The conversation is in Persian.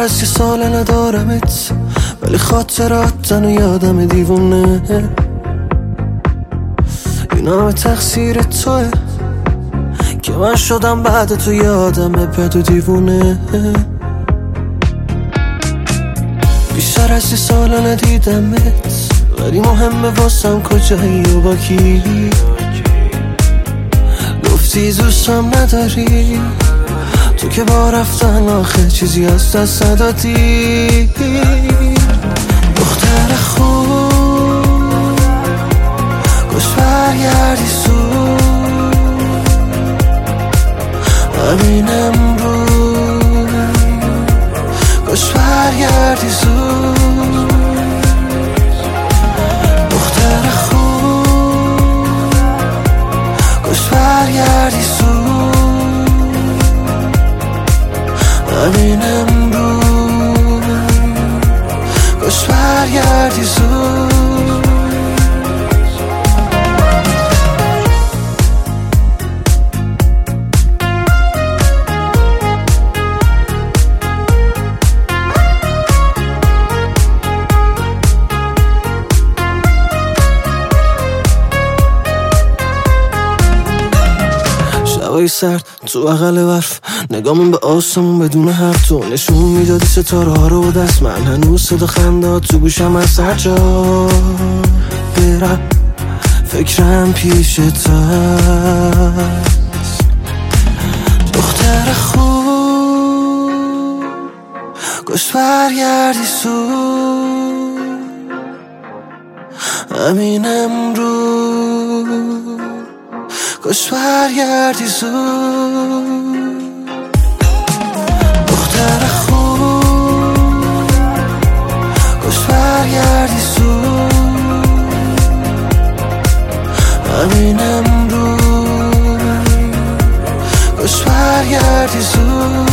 از 1 سال ندارمت، ولی خاطرات و یادم دیوونه. این همه تقصیر توه که من شدم بعد تو یادمه بد و دیوونه. بیشتر از 1 سال ندیدمت، ولی مهمه واسم کجایی و با کی. گفتی دوستم نداری، تو که با رفتن آخه چیزی از دست ندادی. دختر خوب گوش برگردی زود، همین امروز گوش برگردی زود. دختر خوب گوش برگردی زود، همین امروز گوش برگردی زود. شبای سرد تو بغل برف، نگامون به آسمون بدون حرف، تو نشون میدادی ستاره ها رو دست. من هنوز صدا خنده تو گوشم از هر جا برم، فکرم پیش تست. دختر خوب گوش برگردی زود، همین امروز گوش برگردی زود. دختر خوب گوش برگردی زود، همین امروز گوش برگردی زود.